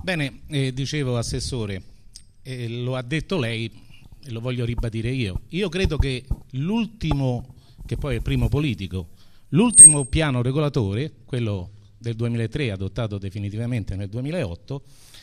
Bene, dicevo Assessore, lo ha detto lei e lo voglio ribadire io. Io credo che l'ultimo, che poi è il primo politico, l'ultimo piano regolatore, quello del 2003 adottato definitivamente nel 2008,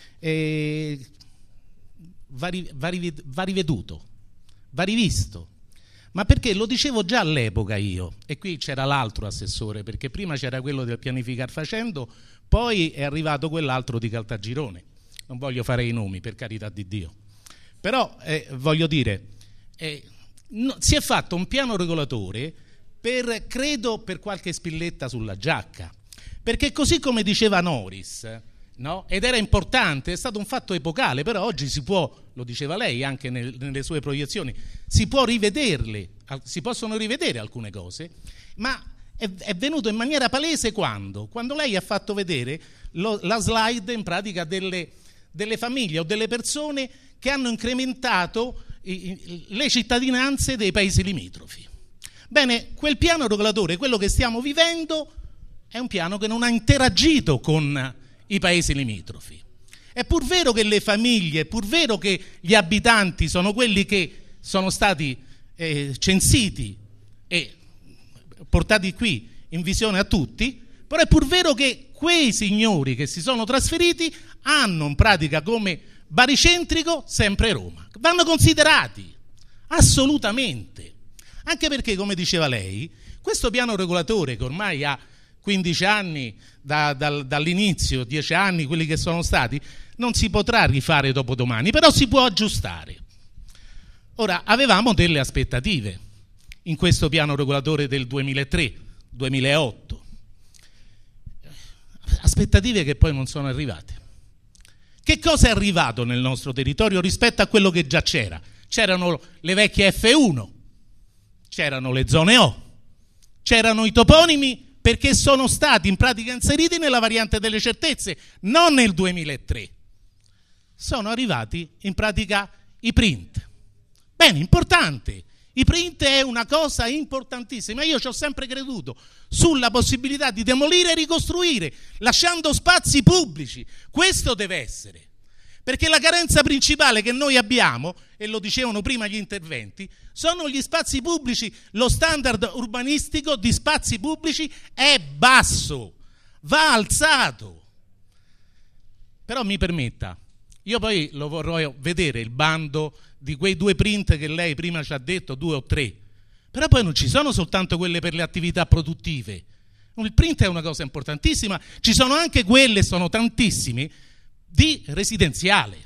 va riveduto, va rivisto. Ma perché lo dicevo già all'epoca io, e qui c'era l'altro assessore, perché prima c'era quello del pianificar facendo, poi è arrivato quell'altro di Caltagirone. Non voglio fare i nomi, per carità di Dio. Però voglio dire, si è fatto un piano regolatore credo per qualche spilletta sulla giacca. Perché così come diceva Noris, no? Ed era importante, è stato un fatto epocale, però oggi si può, lo diceva lei anche nelle sue proiezioni, si può rivederle, si possono rivedere alcune cose, ma è venuto in maniera palese quando lei ha fatto vedere la slide in pratica delle famiglie o delle persone che hanno incrementato le cittadinanze dei paesi limitrofi. Bene, quel piano regolatore, quello che stiamo vivendo, è un piano che non ha interagito con i paesi limitrofi. È pur vero che le famiglie, è pur vero che gli abitanti sono quelli che sono stati censiti e portati qui in visione a tutti, però è pur vero che quei signori che si sono trasferiti hanno in pratica come baricentrico sempre Roma. Vanno considerati, assolutamente. Anche perché, come diceva lei, questo piano regolatore che ormai ha 15 anni dall'inizio, 10 anni, quelli che sono stati, non si potrà rifare dopodomani, però si può aggiustare. Ora, avevamo delle aspettative in questo piano regolatore del 2003-2008, aspettative che poi non sono arrivate. Che cosa è arrivato nel nostro territorio rispetto a quello che già c'era? C'erano le vecchie F1, c'erano le zone O, c'erano i toponimi perché sono stati in pratica inseriti nella variante delle certezze, non nel 2003. Sono arrivati in pratica i print. Bene, importante. I print è una cosa importantissima. Io ci ho sempre creduto sulla possibilità di demolire e ricostruire, lasciando spazi pubblici. Questo deve essere. Perché la carenza principale che noi abbiamo, e lo dicevano prima gli interventi, sono gli spazi pubblici. Lo standard urbanistico di spazi pubblici è basso, va alzato. Però mi permetta, io poi lo vorrò vedere il bando di quei 2 print che lei prima ci ha detto, 2 o 3. Però poi non ci sono soltanto quelle per le attività produttive. Il print è una cosa importantissima, ci sono anche quelle, sono tantissime, di residenziale.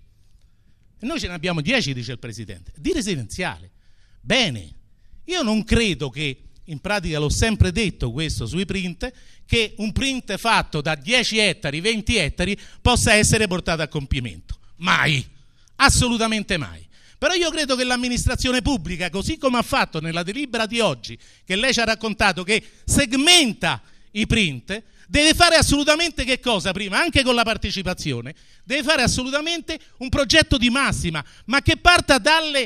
Noi ce ne abbiamo 10, dice il Presidente, di residenziale. Bene, io non credo che, in pratica l'ho sempre detto questo sui print, che un print fatto da 10 ettari, 20 ettari possa essere portato a compimento. Mai, assolutamente mai. Però io credo che l'amministrazione pubblica, così come ha fatto nella delibera di oggi, che lei ci ha raccontato, che segmenta i print, deve fare assolutamente che cosa prima? Anche con la partecipazione, deve fare assolutamente un progetto di massima, ma che parta dagli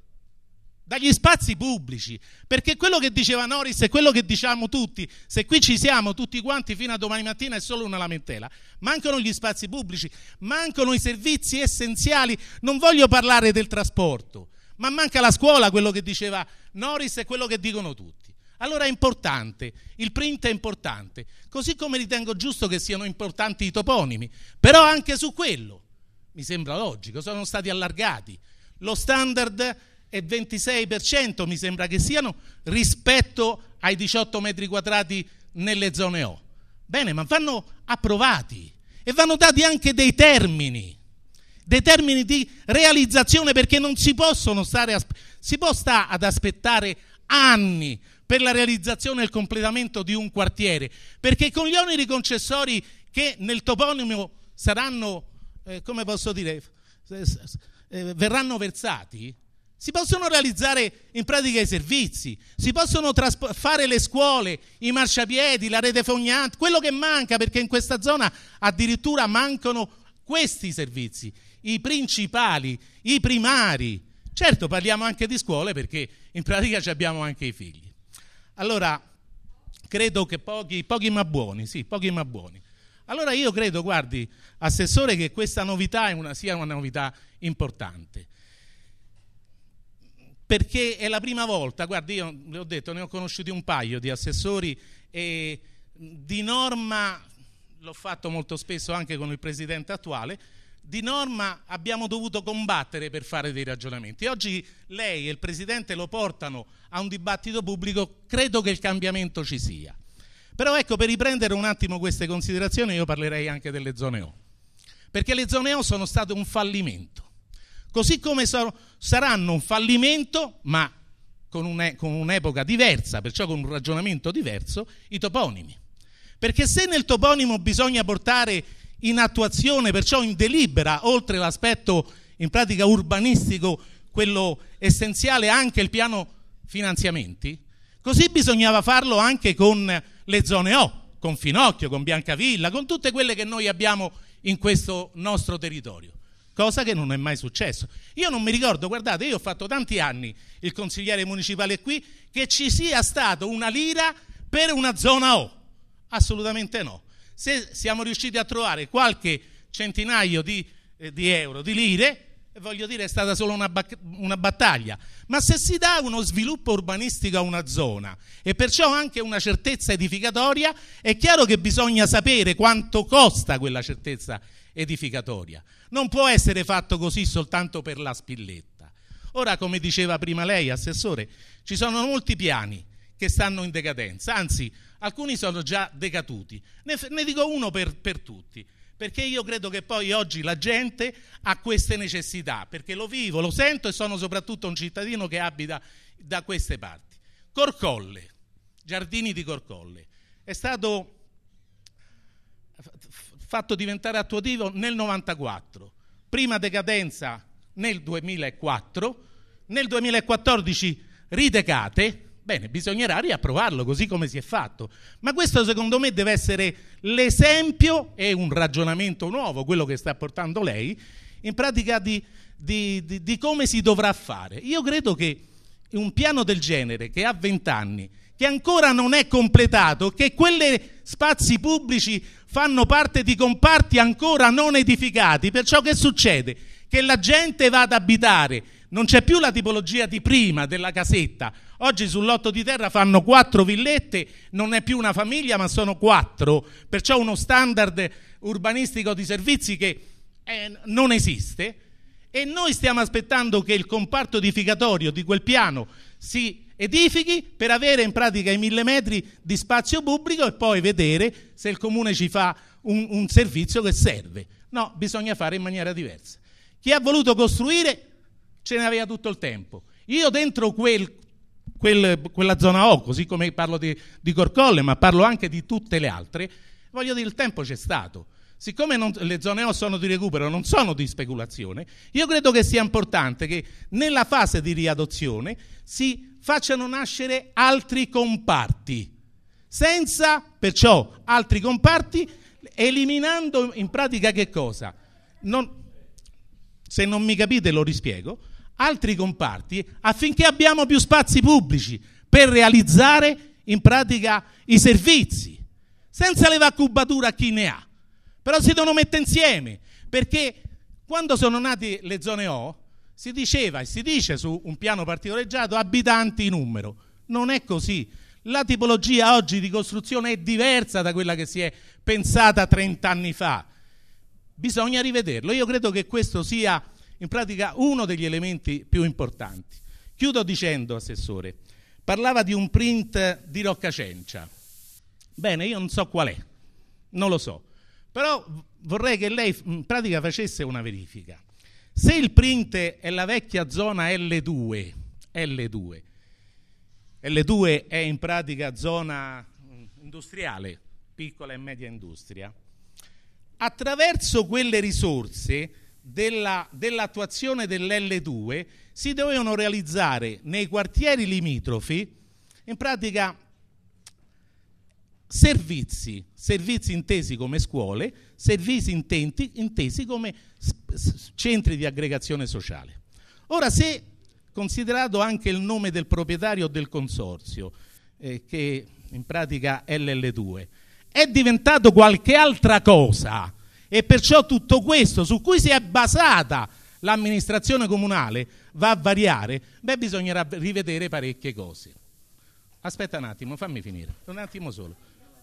spazi pubblici, perché quello che diceva Noris è quello che diciamo tutti, se qui ci siamo tutti quanti fino a domani mattina è solo una lamentela. Mancano gli spazi pubblici, mancano i servizi essenziali, non voglio parlare del trasporto, ma manca la scuola, quello che diceva Noris e quello che dicono tutti. Allora è importante, il print è importante, così come ritengo giusto che siano importanti i toponimi, però anche su quello, mi sembra logico, sono stati allargati. Lo standard è 26%, mi sembra che siano, rispetto ai 18 metri quadrati nelle zone O. Bene, ma vanno approvati e vanno dati anche dei termini di realizzazione, perché non si possono si può stare ad aspettare anni per la realizzazione e il completamento di un quartiere, perché con gli oneri concessori che nel toponimo saranno, come posso dire, verranno versati, si possono realizzare in pratica i servizi, si possono fare le scuole, i marciapiedi, la rete fognante, quello che manca, perché in questa zona addirittura mancano questi servizi, i principali, i primari. Certo, parliamo anche di scuole perché in pratica ci abbiamo anche i figli. Allora, credo che pochi ma buoni, sì, pochi ma buoni. Allora io credo, guardi, Assessore, che questa novità sia una novità importante, perché è la prima volta, guardi, io le ho detto, ne ho conosciuti un paio di assessori e di norma, l'ho fatto molto spesso anche con il presidente attuale, di norma abbiamo dovuto combattere per fare dei ragionamenti. Oggi lei e il presidente lo portano a un dibattito pubblico, credo che il cambiamento ci sia. Però ecco, per riprendere un attimo queste considerazioni, io parlerei anche delle zone O, perché le zone O sono state un fallimento, così come saranno un fallimento, ma con un'epoca diversa, perciò con un ragionamento diverso, i toponimi. Perché se nel toponimo bisogna portare in attuazione, perciò in delibera, oltre l'aspetto in pratica urbanistico, quello essenziale, anche il piano finanziamenti, così bisognava farlo anche con le zone O, con Finocchio, con Biancavilla, con tutte quelle che noi abbiamo in questo nostro territorio, cosa che non è mai successo. Io non mi ricordo, guardate, io ho fatto tanti anni il consigliere municipale qui, che ci sia stato una lira per una zona O, assolutamente no. Se siamo riusciti a trovare qualche centinaio di euro, di lire, voglio dire, è stata solo una battaglia, ma se si dà uno sviluppo urbanistico a una zona e perciò anche una certezza edificatoria, è chiaro che bisogna sapere quanto costa quella certezza edificatoria. Non può essere fatto così soltanto per la spilletta. Ora, come diceva prima lei, Assessore, ci sono molti piani che stanno in decadenza, anzi alcuni sono già decaduti. Ne dico uno per tutti, perché io credo che poi oggi la gente ha queste necessità, perché lo vivo, lo sento e sono soprattutto un cittadino che abita da queste parti. Corcolle, Giardini di Corcolle, è stato fatto diventare attuativo nel 94, prima decadenza nel 2004, nel 2014 ridecate. Bene, bisognerà riapprovarlo così come si è fatto, ma questo secondo me deve essere l'esempio e un ragionamento nuovo, quello che sta portando lei, in pratica di come si dovrà fare. Io credo che un piano del genere, che ha 20 anni, che ancora non è completato, che quelle spazi pubblici fanno parte di comparti ancora non edificati, perciò che succede? Che la gente va ad abitare, non c'è più la tipologia di prima della casetta. Oggi sul lotto di terra fanno 4 villette, non è più una famiglia ma sono 4, perciò uno standard urbanistico di servizi che non esiste, e noi stiamo aspettando che il comparto edificatorio di quel piano si edifichi per avere in pratica i 1000 metri di spazio pubblico e poi vedere se il comune ci fa un servizio che serve. No, bisogna fare in maniera diversa. Chi ha voluto costruire ce ne aveva tutto il tempo. Io dentro quella zona O, così come parlo di Corcolle, ma parlo anche di tutte le altre, voglio dire, il tempo c'è stato. Siccome le zone O sono di recupero, non sono di speculazione, io credo che sia importante che nella fase di riadozione si facciano nascere altri comparti, senza perciò altri comparti, eliminando in pratica che cosa? Se non mi capite lo rispiego. Altri comparti affinché abbiamo più spazi pubblici per realizzare in pratica i servizi, senza levare cubatura a chi ne ha. Però si devono mettere insieme, perché quando sono nate le zone O si diceva e si dice su un piano particolareggiato abitanti numero. Non è così. La tipologia oggi di costruzione è diversa da quella che si è pensata 30 anni fa. Bisogna rivederlo. Io credo che questo sia in pratica uno degli elementi più importanti. Chiudo dicendo, Assessore, parlava di un print di Roccacencia. Bene, io non so qual è, non lo so, però vorrei che lei in pratica facesse una verifica. Se il print è la vecchia zona L2 è in pratica zona industriale, piccola e media industria, attraverso quelle risorse dell'attuazione dell'L2 si dovevano realizzare nei quartieri limitrofi in pratica servizi intesi come scuole, servizi intesi come centri di aggregazione sociale. Ora, se considerato anche il nome del proprietario del consorzio, che in pratica è l'L2, è diventato qualche altra cosa e perciò tutto questo su cui si è basata l'amministrazione comunale va a variare, beh, bisognerà rivedere parecchie cose. Aspetta un attimo, fammi finire, un attimo solo.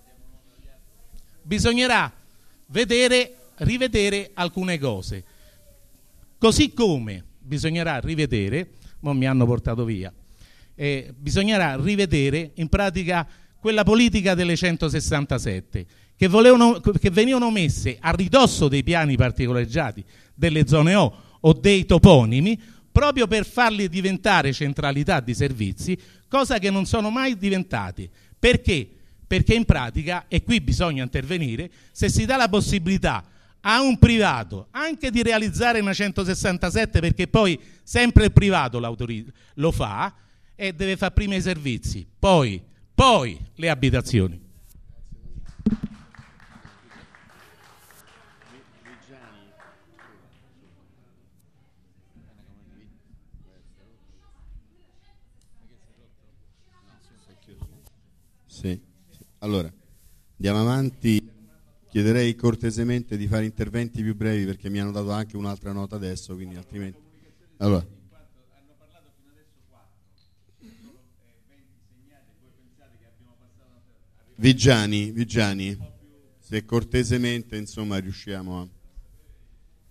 Bisognerà rivedere alcune cose, così come bisognerà rivedere, mo mi hanno portato via, bisognerà rivedere in pratica quella politica delle 167 che venivano messe a ridosso dei piani particolareggiati delle zone o dei toponimi proprio per farli diventare centralità di servizi, cosa che non sono mai diventati. Perché? Perché in pratica, e qui bisogna intervenire, se si dà la possibilità a un privato anche di realizzare una 167, perché poi sempre il privato lo fa, e deve fare prima i servizi, poi le abitazioni. Sì. Allora, andiamo avanti. Chiederei cortesemente di fare interventi più brevi perché mi hanno dato anche un'altra nota adesso, quindi altrimenti... Allora. Hanno parlato fino adesso 4, solo 20 segnati, voi pensate che abbiamo passato... Vigiani, se cortesemente insomma riusciamo a...